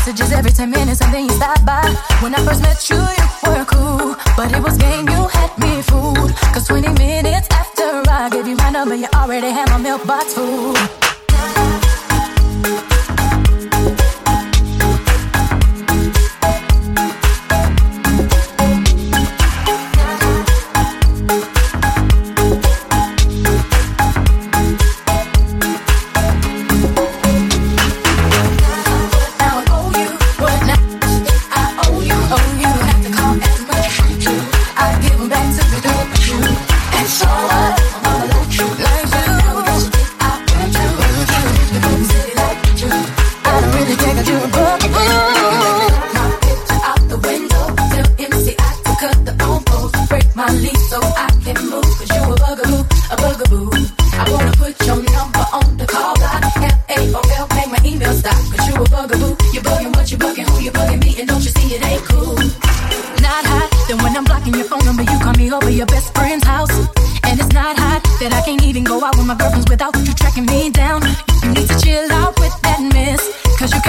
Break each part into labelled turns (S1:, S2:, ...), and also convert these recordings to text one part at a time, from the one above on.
S1: messages every 10 minutes and then you stop by. When I first met you, you were cool, but it was game, you had me fooled. Cause 20 minutes after I gave you my number, you already had my mailbox full.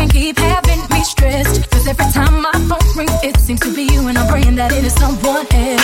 S1: That it is someone else.